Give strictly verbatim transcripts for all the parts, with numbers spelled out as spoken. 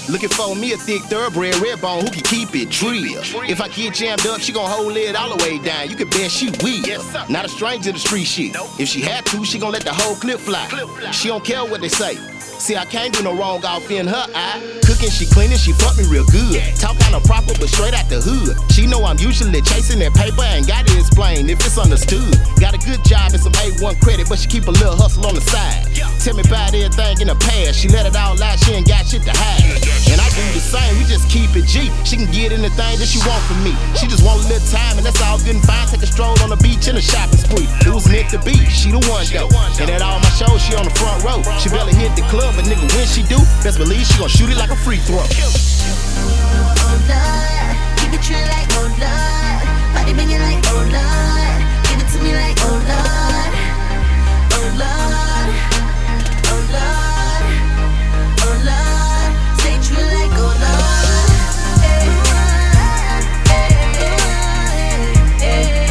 Looking for me a thick thoroughbred red bone who can keep it real. If I get jammed up, she gon' hold it all the way down. You can bet she will. Not a stranger to street shit. If she had to, she gon' let the whole clip fly. She don't care what they say. See, I can't do no wrong off in her eye. Cooking, she cleaning, she fuck me real good. Talk kinda proper, but straight out the hood. She know I'm usually chasing that paper, ain't gotta explain if it's understood. Got a good job and some A one credit, but she keep a little hustle on the side. Tell me about everything in the past, she let it all out, she ain't got shit to hide. And I do the same, we just keep it G. She can get anything that she want from me. She just want a little time, and that's all good and fine. Take a stroll on the beach and a shopping spree. It was meant to be, she the one though. And at all my shows, she on the front row. She barely hit the club, but nigga, when she do, best believe she gon' shoot it like a free throw. Oh Lord, keep it true like oh Lord. Body banging like oh Lord. Give it to me like oh Lord. Oh Lord, oh Lord, oh Lord. Stay true like oh Lord. Hey, hey, hey, hey,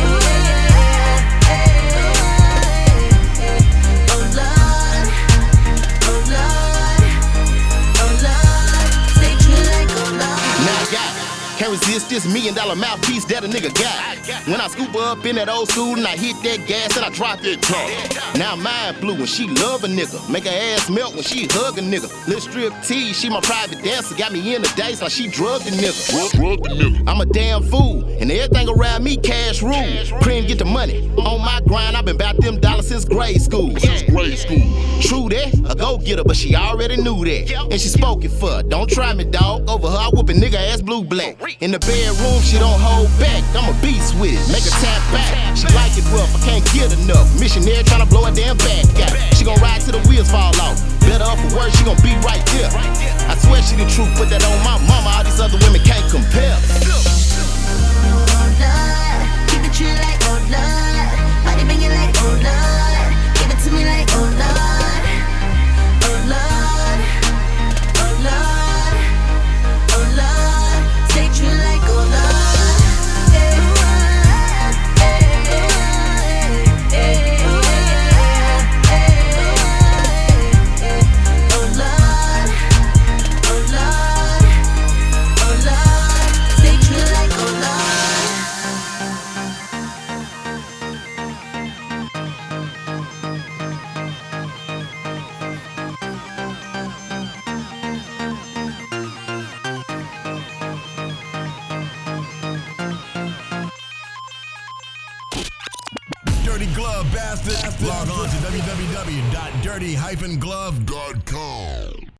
hey, oh Lord, oh Lord, oh Lord. Stay true like oh Lord. Now I got it. Can't resist this million dollar mouthpiece that a nigga got. When I scoop her up in that old school and I hit that gas and I drop that top. Now mine blue when she love a nigga. Make her ass melt when she hug a nigga. Little strip tease, she my private dancer. Got me in the days like she drugged a nigga. Drug the nigga. I'm a damn fool and everything around me cash rule. Cream get the money. On my grind, I've been about them dollars since grade school. Since grade school. True that, a go-getter, but she already knew that. And she spoke it for. Don't try me, dog. Over her, I whoop a nigga ass blue black. In the bedroom, she don't hold back. I'm a beast with it, make her tap back. She like it rough, I can't get enough. Missionary tryna blow her damn back out. She gon' ride till the wheels fall off. Better up for work, she gon' be right there. I swear she the truth, put that on my mama. All these other women can't compare. Oh Lord, keep it true like oh Lord. Body banging like oh Lord. Give it to me like oh Lord. Oh Lord, oh Lord, oh Lord. Stay true like oh Lord. Hey, hey, hey, hey, oh Lord, oh Lord, oh Lord. Stay true like oh Lord. Dirty Glove Bastard. Log on to w w w dot dirty dash glove dot com.